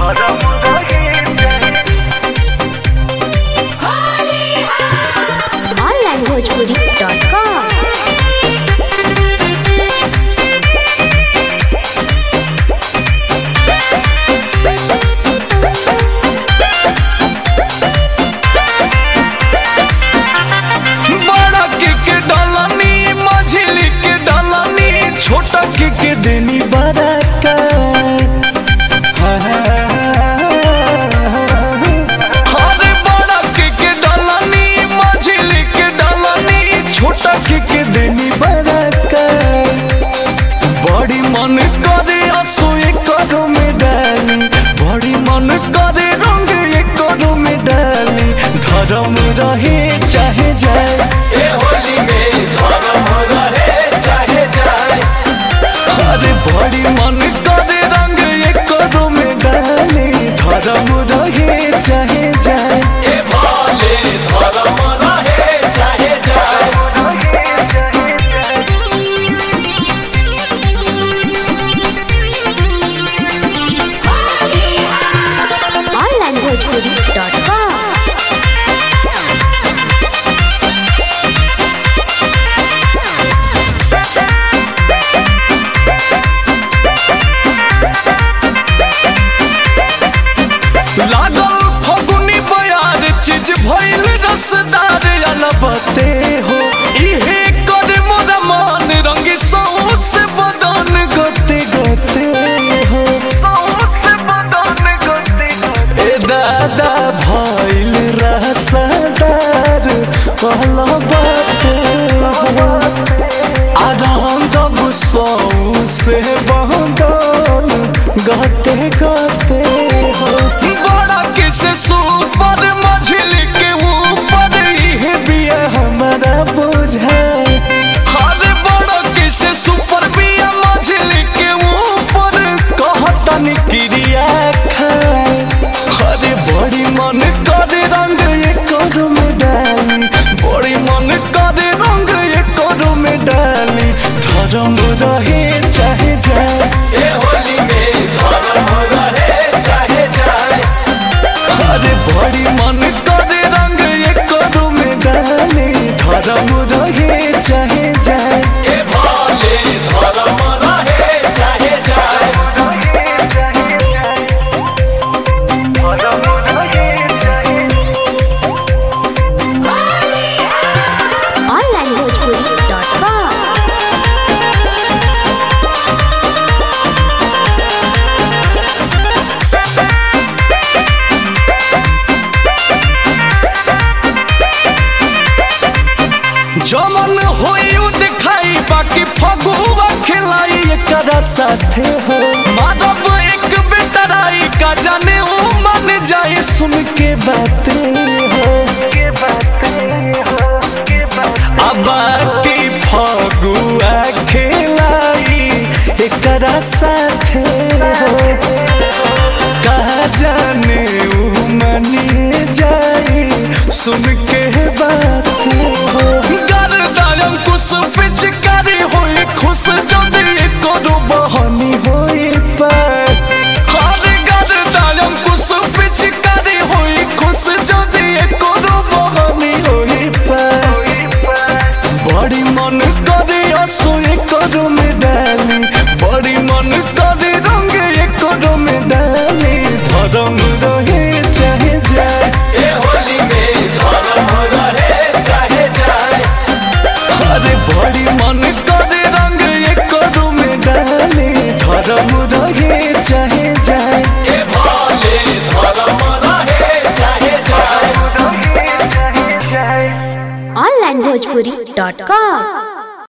onlinebhojpuri.com। छोटा के देनी बरका हरे बड़ा के डालनी मझिली के डालनी छोटा के देनी बरका बड़ी मन करे असोए करो में डाली बड़ी मन करे रंग ये करो में डाली धर्म रहे चाहे जाए ए होली में धर्म रहे चाहे जाए अरे बड़ी मन करे रंग ये करो में डाले धर्म रहे चाहे जाए ए भाले धर्म रहे चाहे जाए onlinebhojpuri.com। लागल फगुनी बयार चीज भइल रसदार अलबते हो इहे कर मोरा मान रंग सौ से बदन गते गते हो ए दादा भइल रसदार अलबते हो आनंद सौ से बदन गते गते हो बड़ा किसे सुपर मझिली के ऊपर ये बिया हमारा बुझाए हर बड़ा किसे सुपर बिया मझिली के ऊपर कहतन क्रिया खाए हरे बड़ी मन करे रंग ये करो में डाली बड़ी मन करे रंग ये करो में डाली धर्म रहे चाहे जाए ए होली में धर्म रहे चाहे जाए अरे बड़ी मन करे रंग ये करो में डाले धर्म रहे चाहे जाए ए भाले धर्म रहे चाहे जाए onlinebhojpuri.com। जमन होई दिखाई बाकी फगुआ खिलाई एकरा साथे हो माधव एक बेटराई का जाने ओ मन जाए सुन के बातें हो अब की फगुआ खिलाई एकरा साथे हो कहा जाने ओ मन जाए सुन के बातें हो कुछ पिचकारी होई खुश जदी करो बहनी होई पर हर घर दायम कुछ पिचकारी होई खुश जदी करो बहनी होई पर बड़ी मन करे असोए करो में डाली बड़ी मन करे रंग ये करो में डाली धर्म रहे चाहे जाए ए होली में धर्म रहे चाहे जाए अरे बड़ी मन करे रंग ये करो में डाले धर्म रहे चाहे जाए ए भाले धर्म रहे चाहे जाए onlinebhojpuri.com।